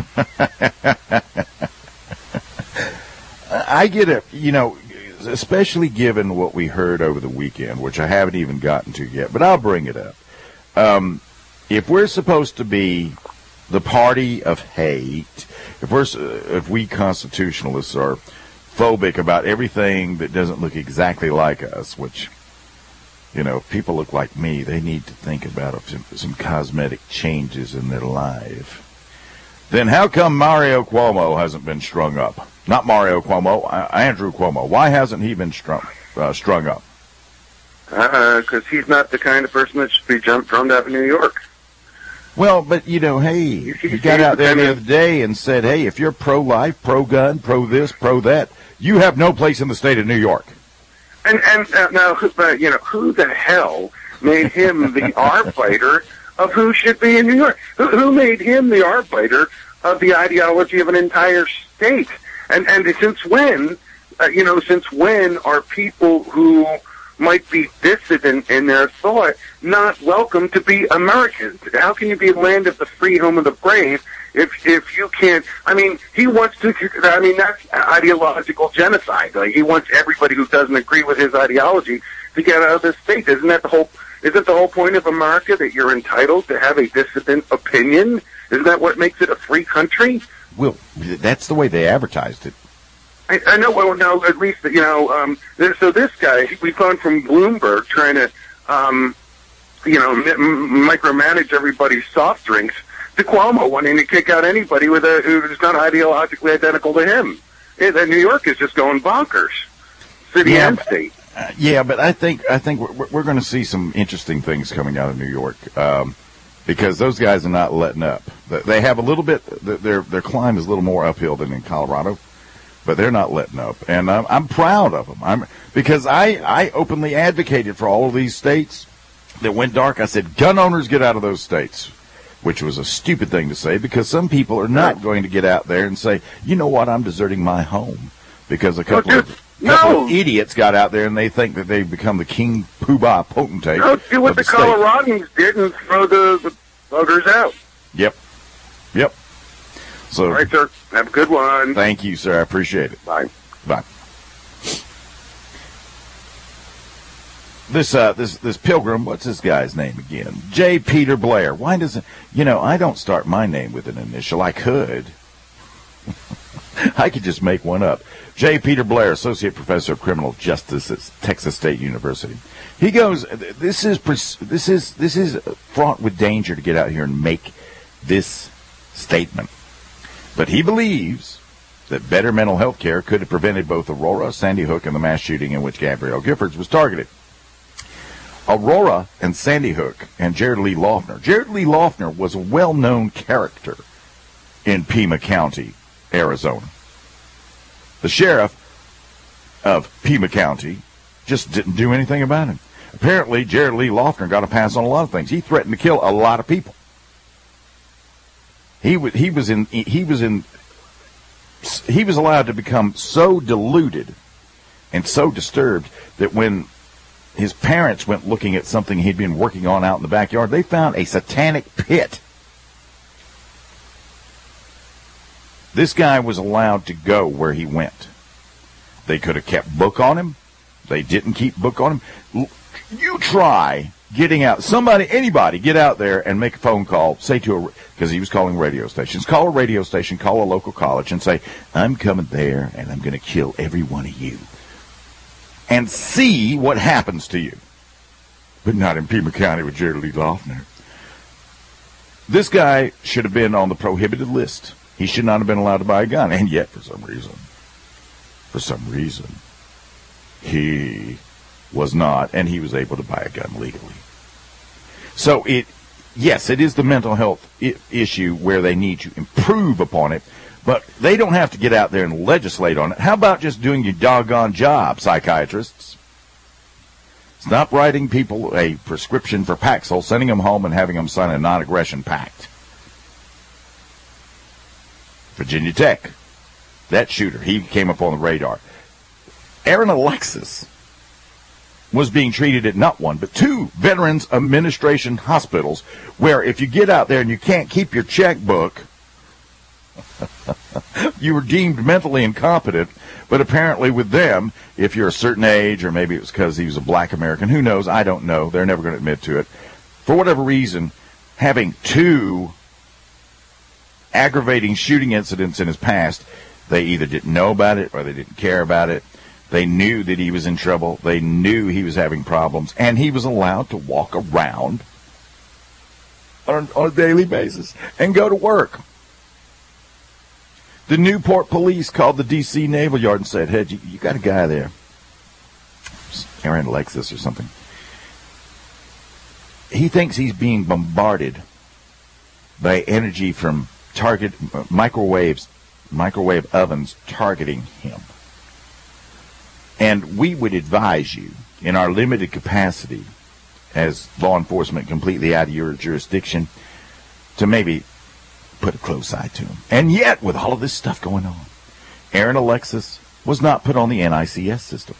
I get it, you know, especially given what we heard over the weekend, which I haven't even gotten to yet, but I'll bring it up. Um, if we're supposed to be the party of hate, if we're, if we constitutionalists are phobic about everything that doesn't look exactly like us, which, you know, if people look like me, they need to think about some, some cosmetic changes in their life. Then how come Mario Cuomo hasn't been strung up? Not Mario Cuomo, uh, Andrew Cuomo. Why hasn't he been strung, uh, strung up? Uh, because he's not the kind of person that should be jumped drummed out of New York. Well, but, you know, hey, he got out there the other day and said, hey, if you're pro-life, pro-gun, pro-this, pro-that, you have no place in the state of New York. And, and uh, now, uh, you know, who the hell made him the arbiter of who should be in New York? Who, who made him the arbiter of the ideology of an entire state. And and since when, uh, you know, since when are people who might be dissident in their thought not welcome to be Americans? How can you be a land of the free, home of the brave, if if you can't? I mean, he wants to. I mean, that's ideological genocide. Like, he wants everybody who doesn't agree with his ideology to get out of the state. Isn't that the whole? Isn't the whole point of America that you're entitled to have a dissident opinion? Isn't that what makes it a free country? Well, that's the way they advertised it. I, I know. Well, no, at least you know. Um, so this guy, we've gone from Bloomberg trying to, um, you know, m- micromanage everybody's soft drinks to Cuomo wanting to kick out anybody with a who's not ideologically identical to him. Yeah, New York is just going bonkers, city yeah, and state. Uh, yeah, but I think I think we're, we're going to see some interesting things coming out of New York. Um, Because those guys are not letting up. They have a little bit, their their climb is a little more uphill than in Colorado, but they're not letting up. And I'm, I'm proud of them. I'm because I, I openly advocated for all of these states that went dark. I said, gun owners, get out of those states, which was a stupid thing to say because some people are not going to get out there and say, you know what, I'm deserting my home because a couple no, of... A couple no. of idiots got out there and they think that they've become the king poobah potentate. No, do what the, the Coloradans did and throw the, the voters out. Yep. Yep. So, all right, sir. Have a good one. Thank you, sir. I appreciate it. Bye. Bye. This uh this this pilgrim, what's this guy's name again? J. Peter Blair. Why doesn't you know, I don't start my name with an initial. I could. I could just make one up. J. Peter Blair, Associate Professor of Criminal Justice at Texas State University. He goes, this is this is this is fraught with danger to get out here and make this statement. But he believes that better mental health care could have prevented both Aurora, Sandy Hook, and the mass shooting in which Gabrielle Giffords was targeted. Aurora and Sandy Hook and Jared Lee Loughner. Jared Lee Loughner was a well-known character in Pima County, Arizona. The sheriff of Pima County just didn't do anything about him. Apparently, Jared Lee Loughner got a pass on a lot of things. He threatened to kill a lot of people. He was he was in he was in he was allowed to become so deluded and so disturbed that when his parents went looking at something he'd been working on out in the backyard, they found a satanic pit. This guy was allowed to go where he went. They could have kept book on him. They didn't keep book on him. You try getting out. Somebody, anybody, get out there and make a phone call. Say to a, because he was calling radio stations. Call a radio station, call a local college and say, I'm coming there and I'm going to kill every one of you. And see what happens to you. But not in Pima County with Jared Lee Loughner. This guy should have been on the prohibited list. He should not have been allowed to buy a gun. And yet, for some reason, for some reason, he was not, and he was able to buy a gun legally. So it, yes, it is the mental health I- issue where they need to improve upon it, but they don't have to get out there and legislate on it. How about just doing your doggone job, psychiatrists? Stop writing people a prescription for Paxil, sending them home and having them sign a non-aggression pact. Virginia Tech, that shooter, he came up on the radar. Aaron Alexis was being treated at not one, but two Veterans Administration hospitals, where if you get out there and you can't keep your checkbook, you were deemed mentally incompetent. But apparently with them, if you're a certain age, or maybe it was because he was a black American, who knows, I don't know, they're never going to admit to it. For whatever reason, having two aggravating shooting incidents in his past, they either didn't know about it or they didn't care about it. They knew that he was in trouble. They knew he was having problems, and he was allowed to walk around on, on a daily basis and go to work. The Newport police called the D C Naval Yard and said, hey, you, you got a guy there, Aaron Alexis or something. He thinks he's being bombarded by energy from target uh, microwaves, microwave ovens targeting him. And we would advise you, in our limited capacity as law enforcement completely out of your jurisdiction, to maybe put a close eye to him. And yet, with all of this stuff going on, Aaron Alexis was not put on the N I C S system.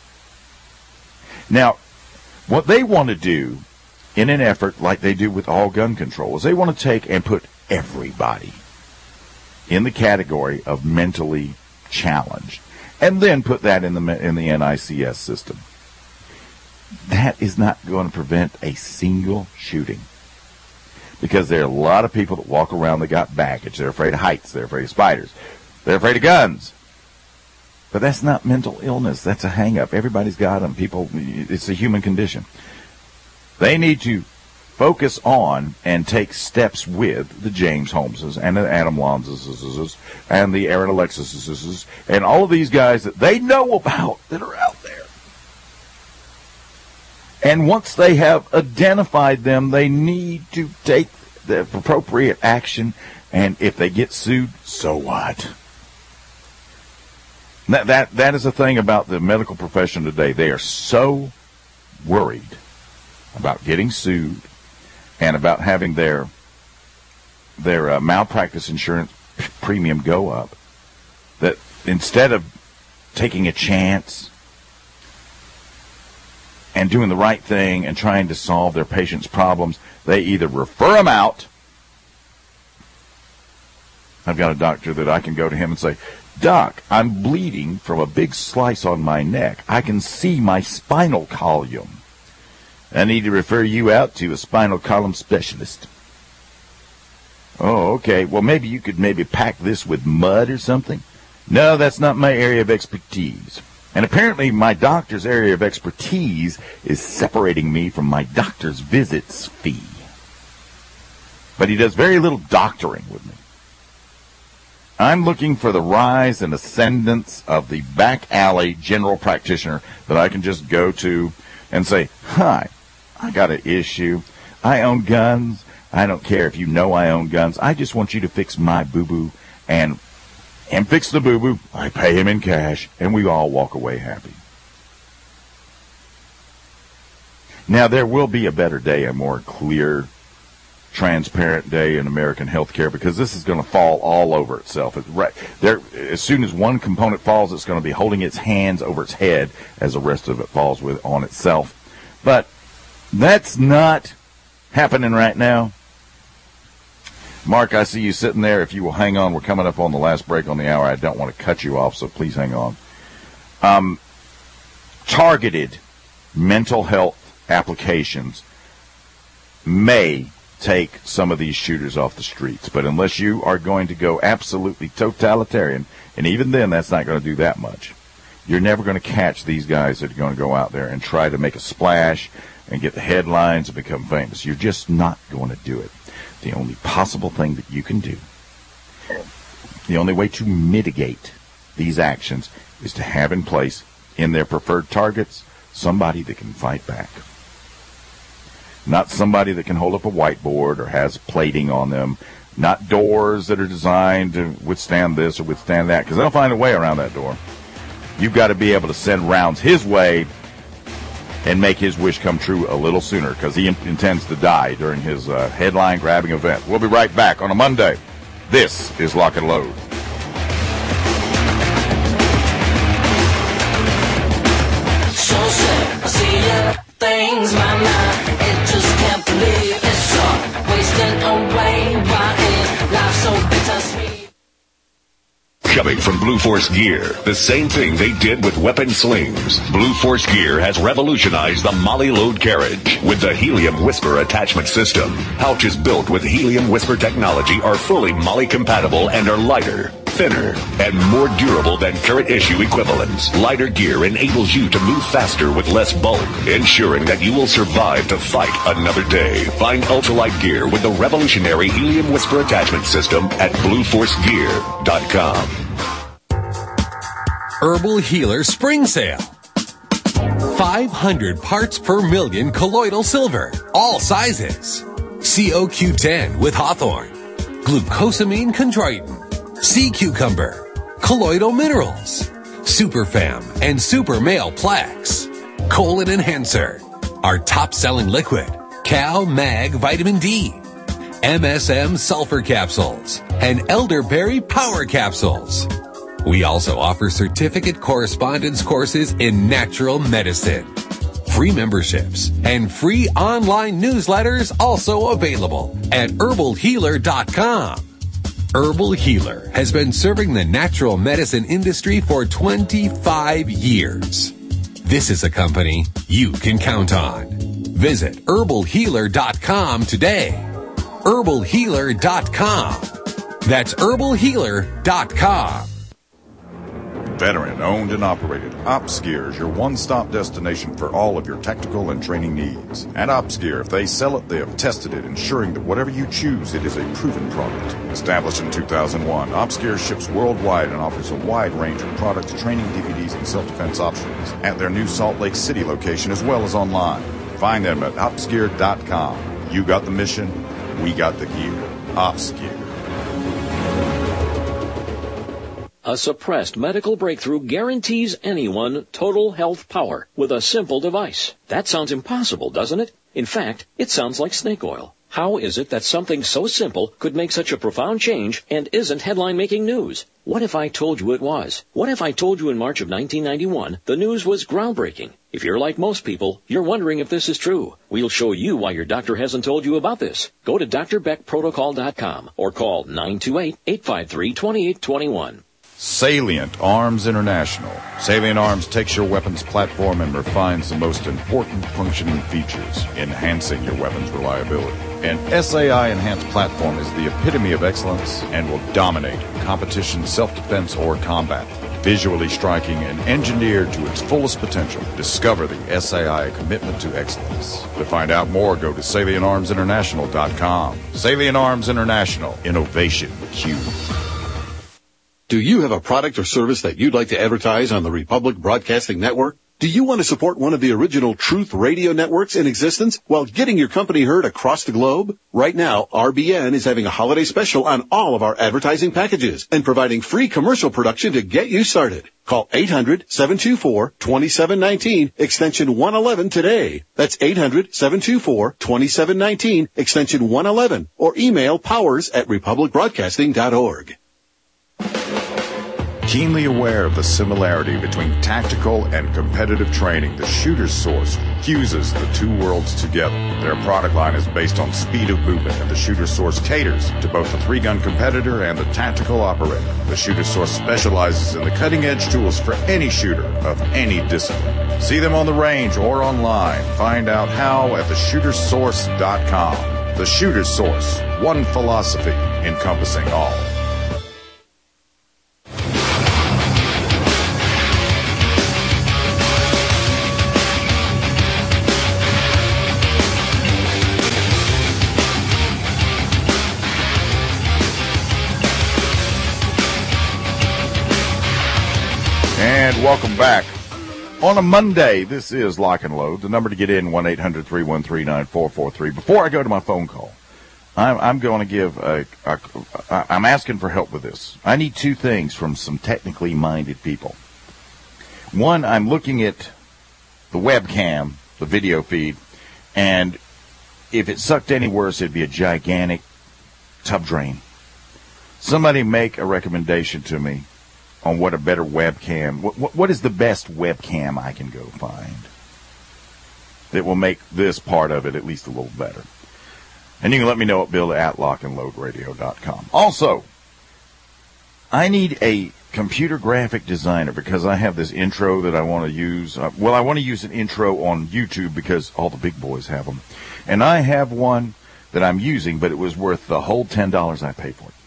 Now, what they want to do in an effort like they do with all gun control is they want to take and put everybody in the category of mentally challenged and then put that in the in the N I C S system. That is not going to prevent a single shooting, because there are a lot of people that walk around that got baggage. They're afraid of heights. They're afraid of spiders. They're afraid of guns. But that's not mental illness. That's a hang-up. Everybody's got them. People, it's a human condition. They need to focus on and take steps with the James Holmeses and the Adam Lanzas and the Aaron Alexises and all of these guys that they know about that are out there. And once they have identified them, they need to take the appropriate action. And if they get sued, so what? That, that, that is the thing about the medical profession today. They are so worried about getting sued and about having their their uh, malpractice insurance premium go up, that instead of taking a chance and doing the right thing and trying to solve their patients' problems, they either refer them out. I've got a doctor that I can go to him and say, Doc, I'm bleeding from a big slice on my neck. I can see my spinal column. I need to refer you out to a spinal column specialist. Oh, okay. Well, maybe you could maybe pack this with mud or something. No, that's not my area of expertise. And apparently my doctor's area of expertise is separating me from my doctor's visits fee. But he does very little doctoring with me. I'm looking for the rise and ascendance of the back alley general practitioner that I can just go to and say, hi, I got an issue. I own guns. I don't care if you know I own guns. I just want you to fix my boo-boo and and fix the boo-boo. I pay him in cash, and we all walk away happy. Now, there will be a better day, a more clear, transparent day in American healthcare, because this is going to fall all over itself. It's right there, as soon as one component falls, it's going to be holding its hands over its head as the rest of it falls with on itself. But that's not happening right now. Mark, I see you sitting there. If you will hang on, we're coming up on the last break on the hour. I don't want to cut you off, so please hang on. Um, targeted mental health applications may take some of these shooters off the streets, but unless you are going to go absolutely totalitarian, and even then that's not going to do that much, you're never going to catch these guys that are going to go out there and try to make a splash and get the headlines and become famous. You're just not going to do it. The only possible thing that you can do, the only way to mitigate these actions, is to have in place in their preferred targets somebody that can fight back. Not somebody that can hold up a whiteboard or has plating on them. Not doors that are designed to withstand this or withstand that, because they'll find a way around that door. You've got to be able to send rounds his way and make his wish come true a little sooner, because he in- intends to die during his uh, headline-grabbing event. We'll be right back on a Monday. This is Lock and Load. So sad, I see ya, things, my mind, it just can't believe it's so wasting away. Why is life so bittersweet? Coming from Blue Force Gear, the same thing they did with weapon slings. Blue Force Gear has revolutionized the Molly load carriage with the Helium Whisper attachment system. Pouches built with Helium Whisper technology are fully Molly compatible and are lighter, thinner, and more durable than current issue equivalents. Lighter gear enables you to move faster with less bulk, ensuring that you will survive to fight another day. Find ultralight gear with the revolutionary Helium Whisper attachment system at blue force gear dot com. Herbal Healer Spring Sale. five hundred parts per million colloidal silver, all sizes. C O Q ten with Hawthorne, glucosamine chondroitin, sea cucumber, colloidal minerals, Superfam and Super Male Plex, Colon Enhancer, our top-selling liquid, Cal Mag Vitamin D, M S M sulfur capsules, and elderberry power capsules. We also offer certificate correspondence courses in natural medicine. Free memberships and free online newsletters also available at herbal healer dot com. Herbal Healer has been serving the natural medicine industry for twenty-five years. This is a company you can count on. Visit herbal healer dot com today. herbal healer dot com. That's herbal healer dot com. Veteran owned and operated, OpsGear is your one-stop destination for all of your technical and training needs. At OpsGear, if they sell it, they have tested it, ensuring that whatever you choose, it is a proven product. Established in two thousand one, OpsGear ships worldwide and offers a wide range of products, training D V Ds, and self-defense options at their new Salt Lake City location as well as online. Find them at ops gear dot com. You got the mission, we got the gear. OpsGear. A suppressed medical breakthrough guarantees anyone total health power with a simple device. That sounds impossible, doesn't it? In fact, it sounds like snake oil. How is it that something so simple could make such a profound change and isn't headline-making news? What if I told you it was? What if I told you in March of nineteen ninety-one the news was groundbreaking? If you're like most people, you're wondering if this is true. We'll show you why your doctor hasn't told you about this. Go to D R beck protocol dot com or call nine two eight, eight five three, two eight two one. Salient Arms International. Salient Arms takes your weapons platform and refines the most important functioning features, enhancing your weapon's reliability. An S A I enhanced platform is the epitome of excellence and will dominate competition, self-defense, or combat. Visually striking and engineered to its fullest potential, discover the S A I commitment to excellence. To find out more, go to salient arms international dot com. Salient Arms International. Innovation Q. Do you have a product or service that you'd like to advertise on the Republic Broadcasting Network? Do you want to support one of the original Truth Radio networks in existence while getting your company heard across the globe? Right now, R B N is having a holiday special on all of our advertising packages and providing free commercial production to get you started. Call eight hundred, seven two four, two seven one nine, extension one eleven today. That's eight hundred, seven two four, two seven one nine, extension one eleven, or email powers at republic broadcasting dot org. Keenly aware of the similarity between tactical and competitive training, the Shooter's Source fuses the two worlds together. Their product line is based on speed of movement, and the Shooter's Source caters to both the three-gun competitor and the tactical operator. The Shooter's Source specializes in the cutting-edge tools for any shooter of any discipline. See them on the range or online. Find out how at the shooters source dot com. The Shooter's Source, one philosophy encompassing all. And welcome back. On a Monday, this is Lock and Load. The number to get in, one eight hundred, three one three, nine four four three. Before I go to my phone call, I'm, I'm going to give a, a, a, I'm asking for help with this. I need two things from some technically minded people. One, I'm looking at the webcam, the video feed, and if it sucked any worse, it'd be a gigantic tub drain. Somebody make a recommendation to me on what a better webcam, what, what is the best webcam I can go find that will make this part of it at least a little better. And you can let me know at Bill at lock and load radio dot com. Also, I need a computer graphic designer because I have this intro that I want to use. Uh, well, I want to use an intro on YouTube because all the big boys have them. And I have one that I'm using, but it was worth the whole ten dollars I paid for it.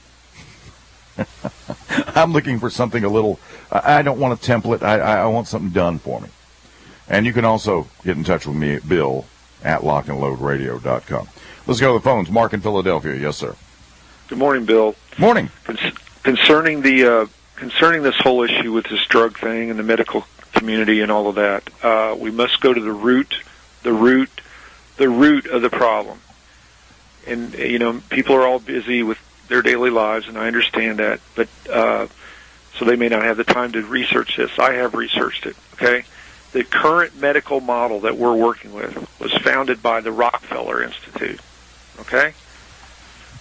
I'm looking for something a little, I don't want a template, I, I want something done for me. And you can also get in touch with me at Bill at lock and load radio dot com. Let's go to the phones. Mark in Philadelphia. Yes, sir. Good morning, Bill. Morning. Con- concerning the, uh, concerning this whole issue with this drug thing and the medical community and all of that, uh, we must go to the root, the root, the root of the problem. And, you know, people are all busy with their daily lives, and I understand that, but uh, so they may not have the time to research this. I have researched it, okay? The current medical model that we're working with was founded by the Rockefeller Institute, okay?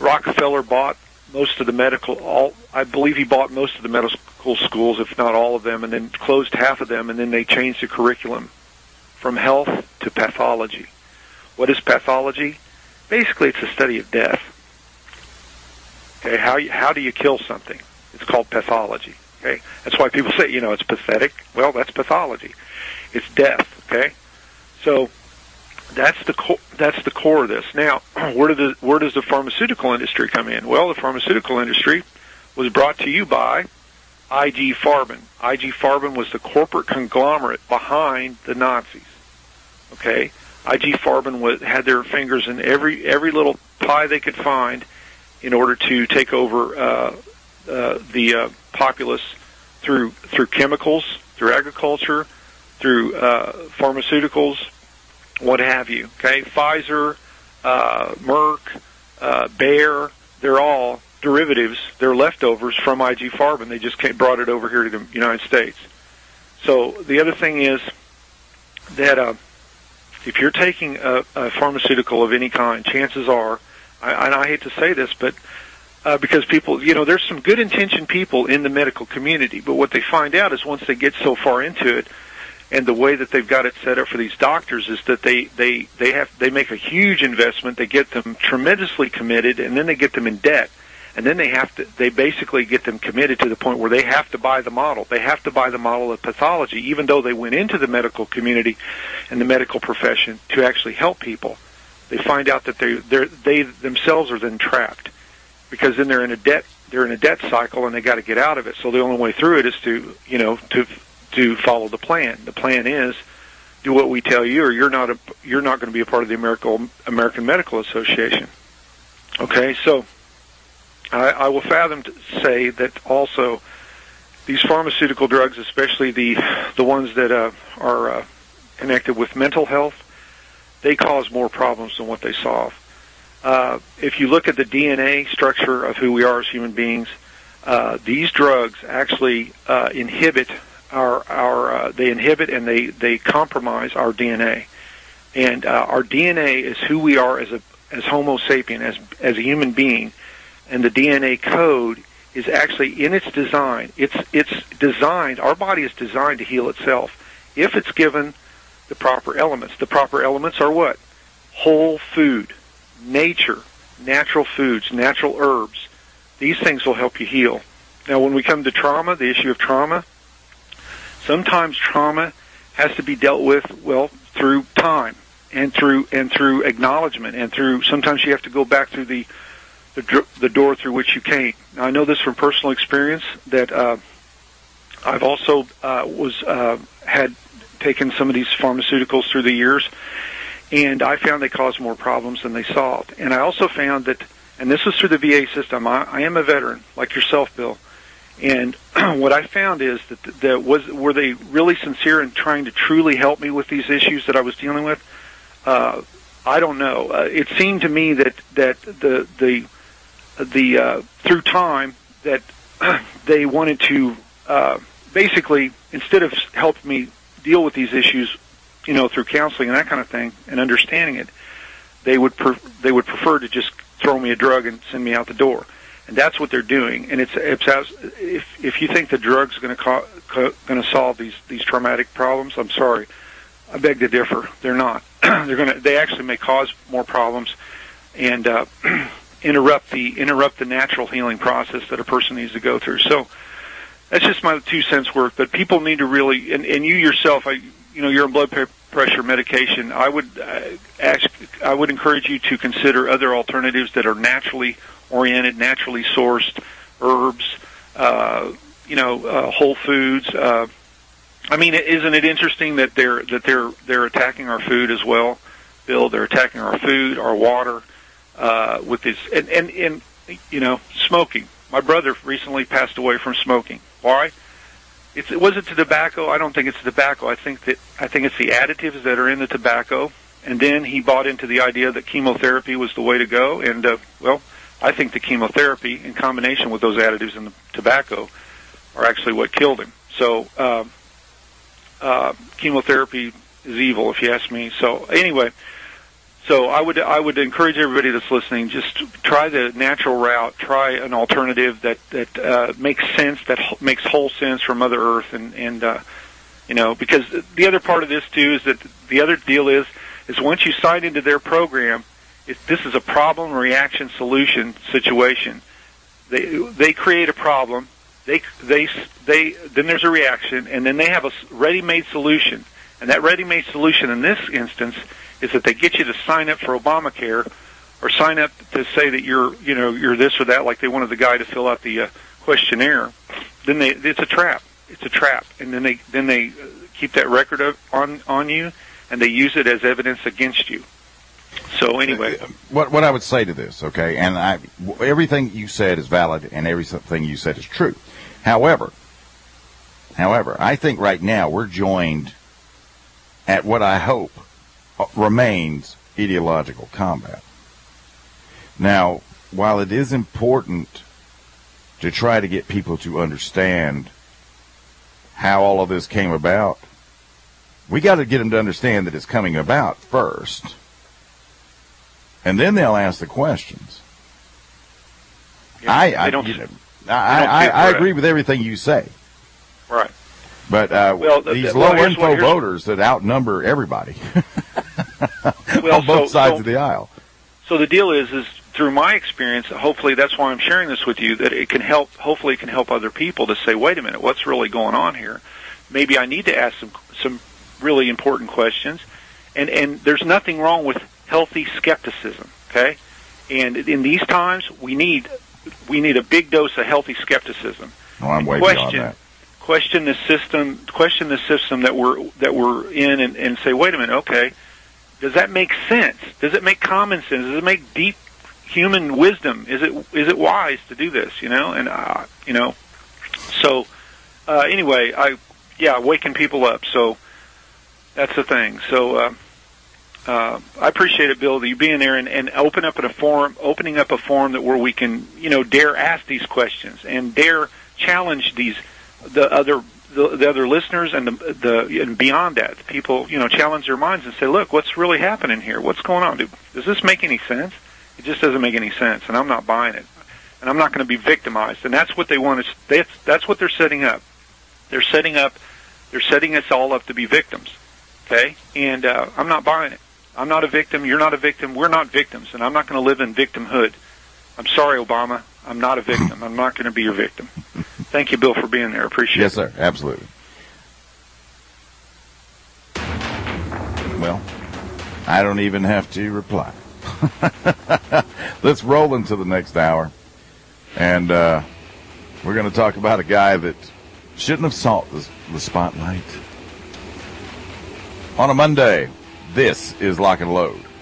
Rockefeller bought most of the medical, all, I believe he bought most of the medical schools, if not all of them, and then closed half of them, and then they changed the curriculum from health to pathology. What is pathology? Basically, it's a study of death. Okay, how you, how do you kill something? It's called pathology. Okay, that's why people say, you know, it's pathetic. Well, that's pathology. It's death. Okay, so that's the co- that's the core of this. Now, where do the where does the pharmaceutical industry come in? Well, the pharmaceutical industry was brought to you by I G Farben. I G Farben was the corporate conglomerate behind the Nazis. Okay, I G Farben was, had their fingers in every every little pie they could find in order to take over uh, uh, the uh, populace through through chemicals, through agriculture, through uh, pharmaceuticals, what have you. Okay, Pfizer, uh, Merck, uh, Bayer, they're all derivatives. They're leftovers from I G Farben. They just came, brought it over here to the United States. So the other thing is that uh, if you're taking a, a pharmaceutical of any kind, chances are, I, and I hate to say this, but uh, because people, you know, there's some good intentioned people in the medical community, but what they find out is once they get so far into it, and the way that they've got it set up for these doctors is that they they they have they make a huge investment, they get them tremendously committed, and then they get them in debt, and then they have to they basically get them committed to the point where they have to buy the model. They have to buy the model of pathology, even though they went into the medical community and the medical profession to actually help people. They find out that they they they themselves are then trapped, because then they're in a debt they're in a debt cycle and they got to get out of it. So the only way through it is to you know to to follow the plan. The plan is do what we tell you, or you're not a, you're not going to be a part of the American American Medical Association. Okay, so I, I will fathom to say that also these pharmaceutical drugs, especially the the ones that uh, are uh, connected with mental health, they cause more problems than what they solve. Uh, if you look at the D N A structure of who we are as human beings, uh, these drugs actually uh, inhibit our, our uh, they inhibit and they, they compromise our D N A. And uh, our D N A is who we are as a as Homo sapien, as as a human being. And the D N A code is actually in its design. It's it's designed. Our body is designed to heal itself if it's given the proper elements. The proper elements are what? Whole food, nature, natural foods, natural herbs. These things will help you heal. Now, when we come to trauma, the issue of trauma, sometimes trauma has to be dealt with, well, through time and through and through acknowledgement and through. Sometimes you have to go back through the the, the door through which you came. Now, I know this from personal experience that uh, I've also uh, was uh, had. taken some of these pharmaceuticals through the years, and I found they caused more problems than they solved. And I also found that, and this was through the V A system, I, I am a veteran, like yourself, Bill, and what I found is that, that was, were they really sincere in trying to truly help me with these issues that I was dealing with? Uh, I don't know. Uh, it seemed to me that, that the, the, the uh, through time, that they wanted to uh, basically, instead of helping me deal with these issues, you know, through counseling and that kind of thing, and understanding it, they would pre- they would prefer to just throw me a drug and send me out the door, and that's what they're doing. And it's, it's as, if if you think the drug's going to co- co- going to solve these these traumatic problems, I'm sorry, I beg to differ. They're not. they're going to. They actually may cause more problems and uh, interrupt the interrupt the natural healing process that a person needs to go through. So. That's just my two cents worth, but people need to really, and, and you yourself, I, you know, you're on blood pressure medication. I would uh, ask, I would encourage you to consider other alternatives that are naturally oriented, naturally sourced herbs, uh, you know, uh, whole foods. Uh, I mean, isn't it interesting that they're that they're they're attacking our food as well, Bill? They're attacking our food, our water, uh, with this, and, and and you know, smoking. My brother recently passed away from smoking. Why? It's, was it the tobacco? I don't think it's the tobacco. I think that I think it's the additives that are in the tobacco. And then he bought into the idea that chemotherapy was the way to go. And uh, well, I think the chemotherapy in combination with those additives in the tobacco are actually what killed him. So uh, uh, chemotherapy is evil, if you ask me. So anyway, So I would I would encourage everybody that's listening, just try the natural route, try an alternative that that uh, makes sense, that ho- makes whole sense from Mother Earth, and and uh, you know, because the other part of this too is that the other deal is is once you sign into their program, it, this is a problem reaction solution situation. They they create a problem, they they they then there's a reaction, and then they have a ready-made solution, and that ready-made solution in this instance is that they get you to sign up for Obamacare, or sign up to say that you're, you know, you're this or that, like they wanted the guy to fill out the uh, questionnaire. Then they, it's a trap. It's a trap, and then they then they keep that record of, on on you, and they use it as evidence against you. So anyway, what what I would say to this, okay, and I everything you said is valid, and everything you said is true. However, however, I think right now we're joined at what I hope remains ideological combat. Now, while it is important to try to get people to understand how all of this came about, we got to get them to understand that it's coming about first, and then they'll ask the questions. Yeah, I I, don't, you know, I, I, I agree with everything you say. Right. But uh, well, these the, well, low-info voters that outnumber everybody well, on both so, sides so, of the aisle. So the deal is, is through my experience, hopefully that's why I'm sharing this with you, that it can help, hopefully it can help other people to say, wait a minute, what's really going on here? Maybe I need to ask some some really important questions. And, and there's nothing wrong with healthy skepticism, okay? And in these times, we need we need a big dose of healthy skepticism. Oh, I'm way question, beyond that. Question the system. Question the system that we're that we're in, and, and say, wait a minute, okay, does that make sense? Does it make common sense? Does it make deep human wisdom? Is it is it wise to do this? You know, and uh, you know, so uh, anyway, I yeah, waking people up. So that's the thing. So. Uh, Uh, I appreciate it, Bill, that you being there and, and open up at a forum, opening up a forum that where we can, you know, dare ask these questions and dare challenge these the other the, the other listeners and the, the and beyond that, people, you know, challenge their minds and say, look, what's really happening here? What's going on? Does this make any sense? It just doesn't make any sense, and I'm not buying it, and I'm not going to be victimized. And that's what they want. To, that's that's what they're setting up. They're setting up. They're setting us all up to be victims. Okay, and uh, I'm not buying it. I'm not a victim. You're not a victim. We're not victims, and I'm not going to live in victimhood. I'm sorry, Obama. I'm not a victim. I'm not going to be your victim. Thank you, Bill, for being there. Appreciate yes, it. Yes, sir. Absolutely. Well, I don't even have to reply. Let's roll into the next hour, and uh, we're going to talk about a guy that shouldn't have sought the, the spotlight. On a Monday, this is Lock and Load.